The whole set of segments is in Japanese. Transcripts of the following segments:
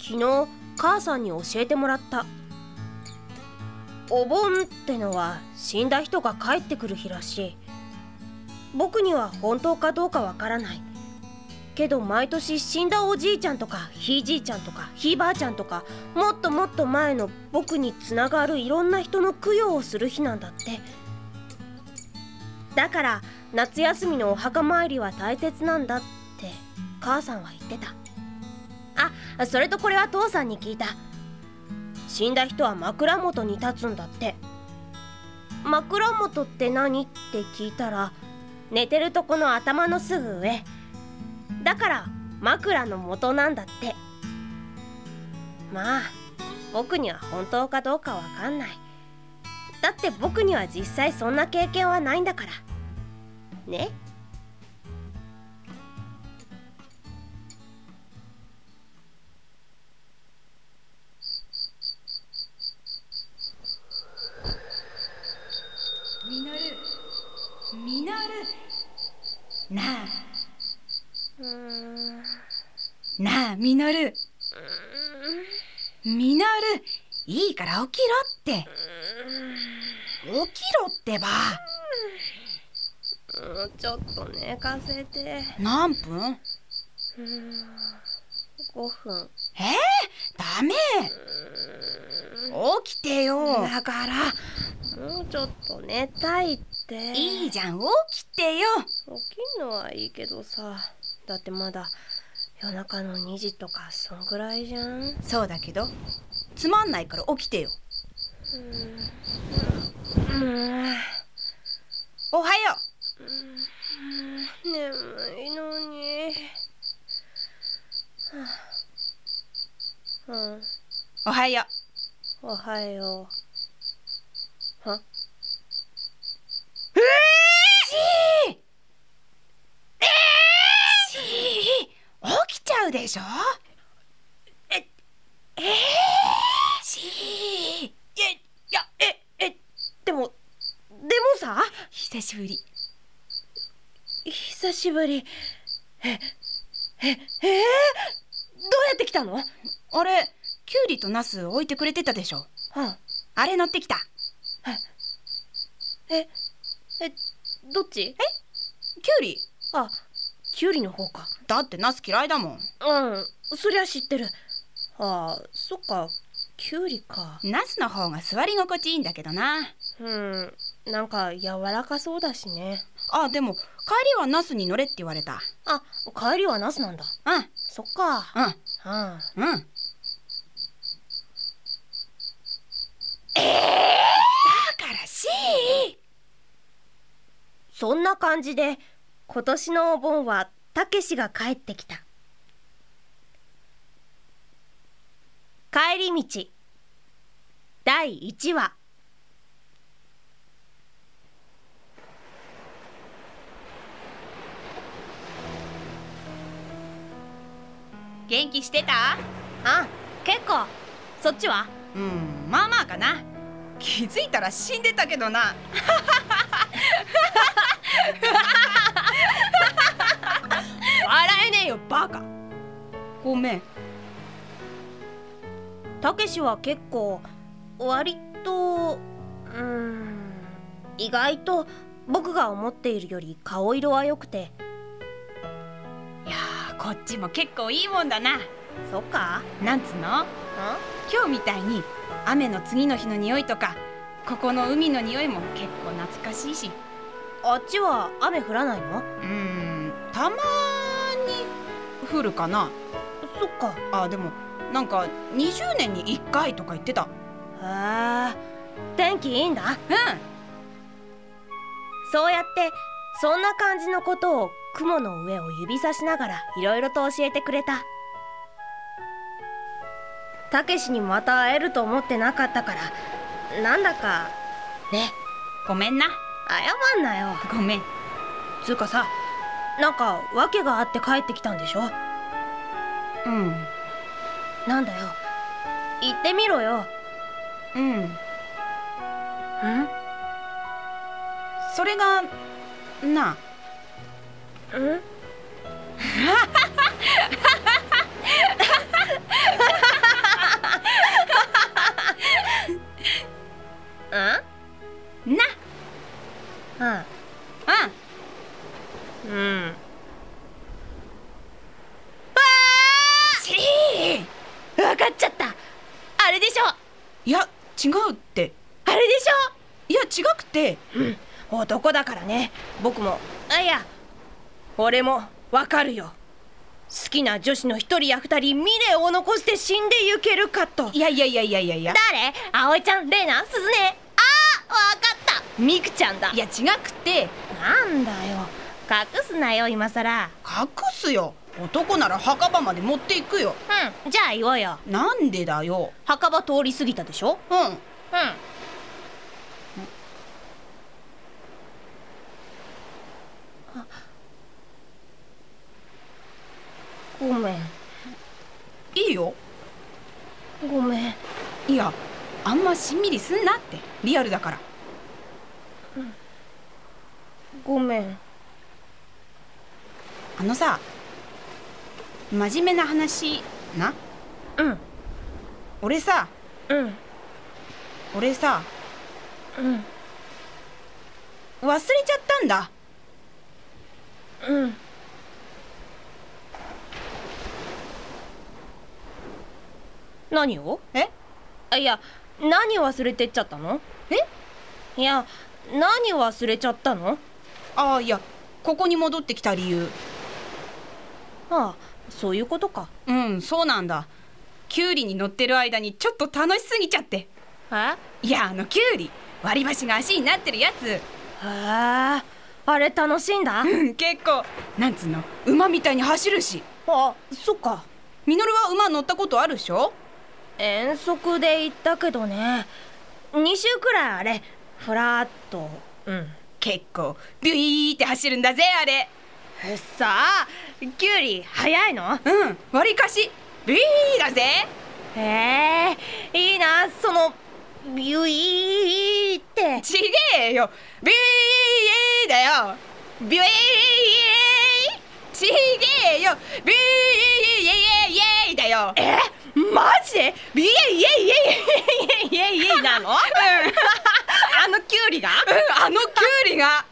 昨日母さんに教えてもらった。お盆ってのは死んだ人が帰ってくる日らしい。僕には本当かどうかわからないけど、毎年死んだおじいちゃんとかひいじいちゃんとかひいばあちゃんとか、もっともっと前の僕につながるいろんな人の供養をする日なんだって。だから夏休みのお墓参りは大切なんだって母さんは言ってた。あ、それとこれは父さんに聞いた。死んだ人は枕元に立つんだって。枕元って何って聞いたら、寝てるとこの頭のすぐ上だから枕の元なんだって。まあ僕には本当かどうかわかんない。だって僕には実際そんな経験はないんだからね。 ミノルなあミノル、いいから起きろって。起きろってば。 ちょっと寝かせて。 何分 ？5分。 ダメ。起きてよ。 だからもうちょっと寝たいって。 いいじゃん、起きてよ。 起きんのはいいけどさ、だってまだ夜中の2時とかそんぐらいじゃん。 そうだけどつまんないから起きてよ。おはよう。眠いのに。 おはよう。おはよう。は？ 起きちゃうでしょ。 でもさ、 久しぶり。 久しぶり。どうやって来たの？ あれ、キュウリとナス置いてくれてたでしょ。あれ乗ってきた。 どっち？ キュウリ。 キュウリの方か。 だってナス嫌いだもん。 そりゃ知ってる。そっか、キュウリか。 ナスの方が座り心地いいんだけどな。 なんか柔らかそうだしね。 でも帰りはナスに乗れって言われた。 帰りはナスなんだ。そっか。だからそんな感じで今年のお盆はたけしが帰ってきた。帰り道第1話。 元気してた？ 結構。そっちは？ まあまあかな。気づいたら死んでたけどな。 笑えねえよバカ。 ごめん。 たけしは結構割と意外と僕が思っているより顔色は良くて。 いやー、こっちも結構いいもんだな。 そっか。 なんつの？今日みたいに雨の次の日の匂いとか、ここの海の匂いも結構懐かしいし。 あっちは雨降らないの？ たまに降るかな。 そっか。 でもなんか20年に1回とか言ってた。 へえ、天気いいんだ。そうやってそんな感じのことを雲の上を指さしながらいろいろと教えてくれた。たけしにまた会えると思ってなかったから、なんだかね。 ごめんな。 謝んなよ。 ごめん。 つうかさ、なんか訳があって帰ってきたんでしょ？なんだよ、言ってみろよ。 それがな。 な。 うん。わかっちゃった。あれでしょ。 いや違うって。 あれでしょ。いや違くて。 男だからね。僕もいや俺もわかるよ。好きな女子の一人や二人未練を残して死んでゆけるかと。 いや。 誰？葵ちゃん、レイナ、スズネ。わかった。ミクちゃんだ。 いや違くて。 なんだよ、隠すなよ今さら。 隠すよ。男なら墓場まで持っていくよ。 じゃあ言おうよ。 なんでだよ。 墓場通り過ぎたでしょ。ごめん。 いいよ。 ごめん。 いやあんましんみりすんなって。リアルだから。 ごめん。 あのさ、真面目な話な。俺さ。忘れちゃったんだ。 何を？いや、何忘れてっちゃったの？いや、何忘れちゃったの？ いや、ここに戻ってきた理由。 そういうことか。 そうなんだ。キュウリに乗ってる間にちょっと楽しすぎちゃって。いやキュウリ割り箸が足になってるやつ。 あれ楽しいんだ。 結構なんつうの、馬みたいに走るし。 そっか。 ミノルは馬乗ったことあるでしょ？ 遠足で行ったけどね。2週くらいあれふらっと。 結構ビュイーって走るんだぜあれ。 さあキュウリ速いの？ 割りかしビュイーだぜ。 いいなそのビュイーって。 ちげえよ、ビュイーだよ。ビュイーちげえよ、ビュイーだよ。 マジでビュイーなの？あのキュウリが？ あのキュウリが。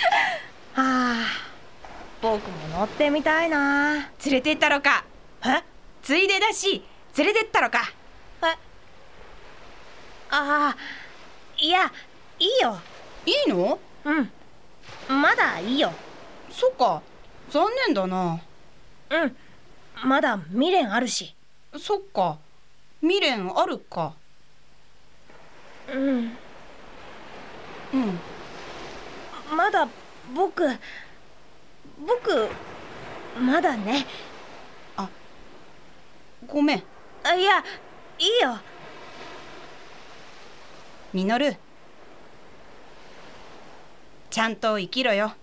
僕も乗ってみたいな。 連れてったろか。ついでだし連れてったろか。 いやいいよ。 いいの？ まだいいよ。 そっか、残念だな。 まだ未練あるし。 そっか、未練あるか。 まだ僕まだね。 ごめん。 いやいいよ。 ミノル、ちゃんと生きろよ。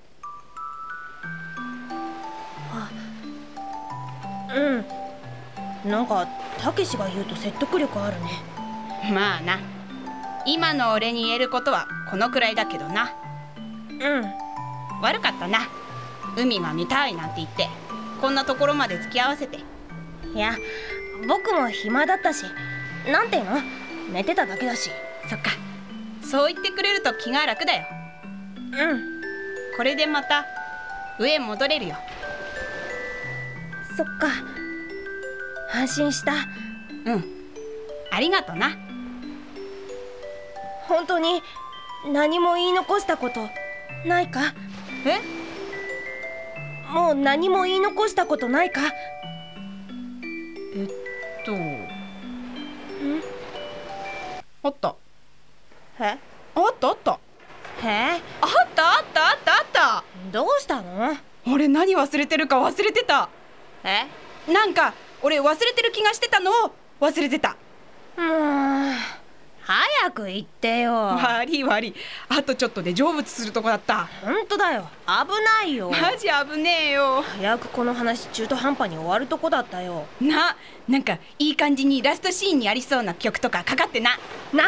なんかたけしが言うと説得力あるね。 まあな、今の俺に言えることはこのくらいだけどな。悪かったな、海が見たいなんて言ってこんなところまで付き合わせて。 いや僕も暇だったし、なんていうの、寝てただけだし。 そっか、そう言ってくれると気が楽だよ。これでまた上戻れるよ。 そっか、安心した。 ありがとな。 本当に何も言い残したことないか？もう何も言い残したことないか？ あった。 あったどうしたの？ 俺何忘れてるか忘れてた。なんか俺忘れてる気がしてたのを忘れてた。 早く言ってよ。 悪い、あとちょっとで成仏するとこだった。 本当だよ、危ないよ。 マジ危ねえよ。 早くこの話中途半端に終わるとこだったよ。 なんかいい感じにラストシーンにありそうな曲とかかかってな。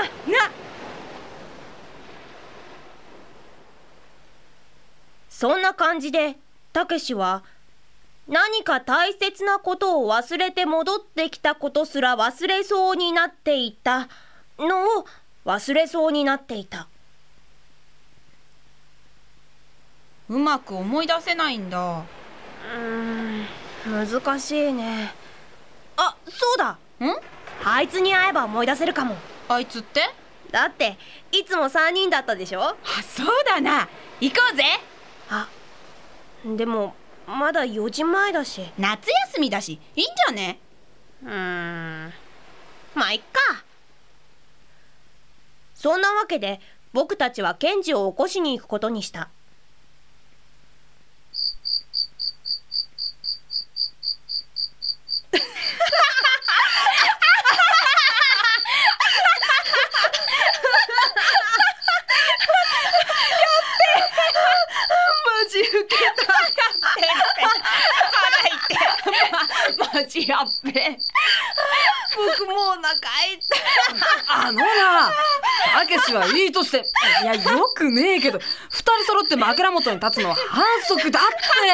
そんな感じでたけしは何か大切なことを忘れて戻ってきたことすら忘れそうになっていたのを忘れそうになっていた。 うまく思い出せないんだ。 難しいね。あ、そうだ。あいつに会えば思い出せるかも。 あいつって？ だっていつも3人だったでしょ。 そうだな。行こうぜ。 でもまだ4時前だし。 夏休みだしいいんじゃね？ まあいっか。そんなわけで僕たちはケンジを起こしに行くことにした。 マジウケた。マジやっべ。 僕もうお腹痛い。 なたけしはいいとして、いやよくねえけど2人揃って枕元に立つのは反則だって。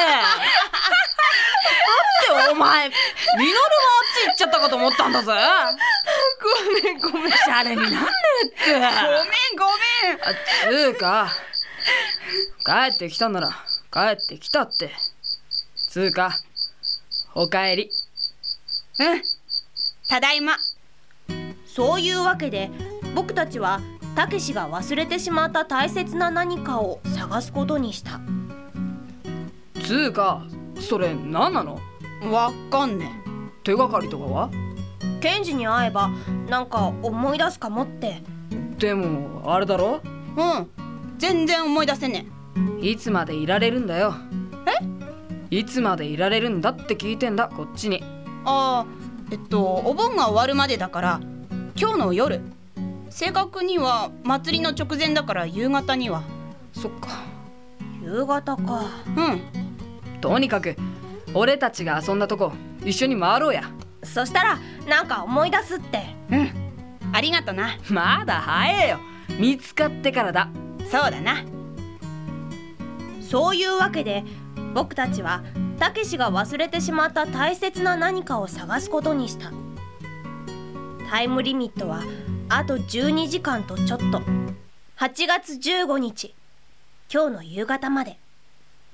だってお前ミノルはあっち行っちゃったかと思ったんだぜ。 ごめんシャレになんねえって。 ごめんつうか帰ってきたんなら帰ってきたってつうかおかえり。 ただいま。 そういうわけで僕たちはたけしが忘れてしまった大切な何かを探すことにした。 つうかそれ何なの？ わかんねえ。 手がかりとかは？ ケンジに会えばなんか思い出すかもって。 でもあれだろ？ 全然思い出せねえ。いつまでいられるんだよ。いつまでいられるんだって聞いてんだこっちに。 お盆が終わるまでだから今日の夜。正確には祭りの直前だから夕方には。 そっか夕方か。 とにかく俺たちが遊んだとこ一緒に回ろうや。 そしたらなんか思い出すって。 ありがとな。 まだ早えよ。見つかってからだ。 そうだな。 そういうわけで僕たちはたけしが忘れてしまった大切な何かを探すことにした。タイムリミットはあと12時間とちょっと。8月15日今日の夕方まで。